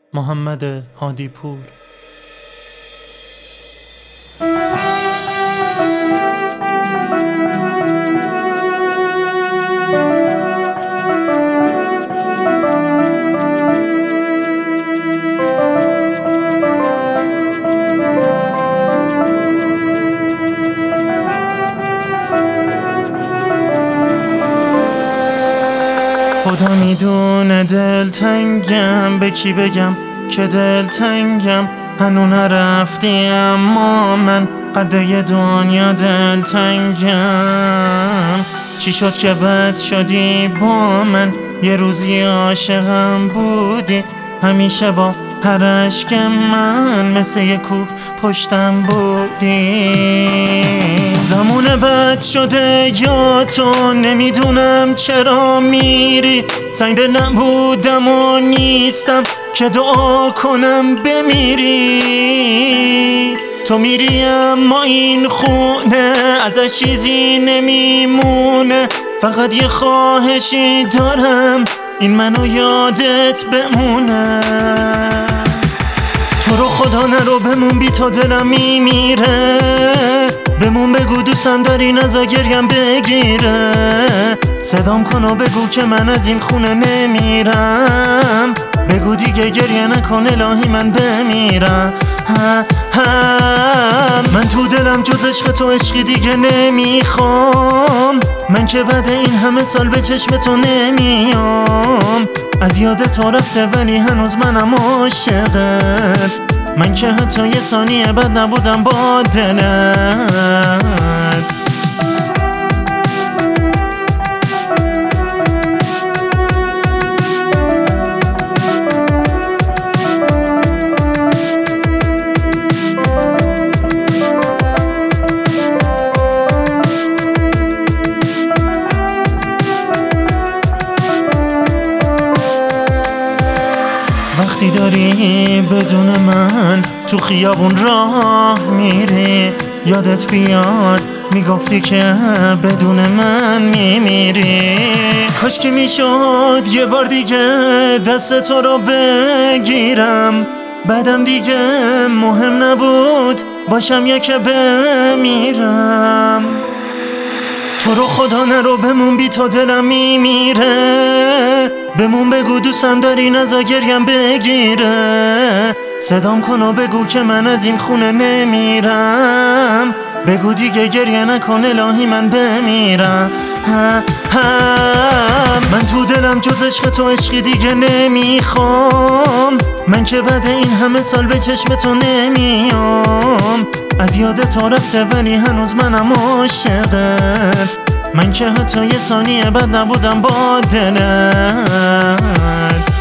محمد هادی پور. خدا میدونه دلتنگم، به کی بگم که دلتنگم؟ هنو نرفتی اما من قده دنیا دلتنگم. چی شد که بد شدی با من؟ یه روزی عاشقم بودی، همیشه با هر اشک من مثل یه کوه پشتم بودی. زمان بد شده یا تو، نمیدونم چرا میری. سنگ دل نبودم و نیستم که دعا کنم بمیری. تو میری اما این خونه ازش چیزی نمیمونه. فقط یه خواهشی دارم، این منو یادت بمونه. تو رو خدا نرو بمون، بی تو دلم میمیره. بمون بگو دوستم داری، نزا گریم بگیره. صدام کن و بگو که من از این خونه نمیرم. بگو دیگه گریه نکن الهی من بمیرم. من تو دلم جز عشق تو عشقی دیگه نمیخوام. من که بعد این همه سال به چشم تو نمیام. از یاد تو رفته ولی هنوز منم عاشقت. من که حتی یه ثانیه بد نبودم با دلت. وقتی داری بدون من تو خیابون راه میری، یادت بیاد میگفتی که بدون من میمیری. کاش که میشد یه بار دیگه دست تو رو بگیرم. بعدم دیگه مهم نبود باشم یا که بمیرم. تو رو خدا نرو بمون، بی تو دلم میمیره. بمون بگو دوستم داری، نزا گریم بگیره. صدام کن و بگو که من از این خونه نمیرم. بگو دیگه گریه نکن الهی من بمیرم. من تو دلم جز عشق تو عشقی دیگه نمیخوام. من که بعد این همه سال به چشم تو نمیام. از یاد تو رفته ولی هنوز منم عاشقت. من که حتی یه ثانیه بد نبودم با دلت.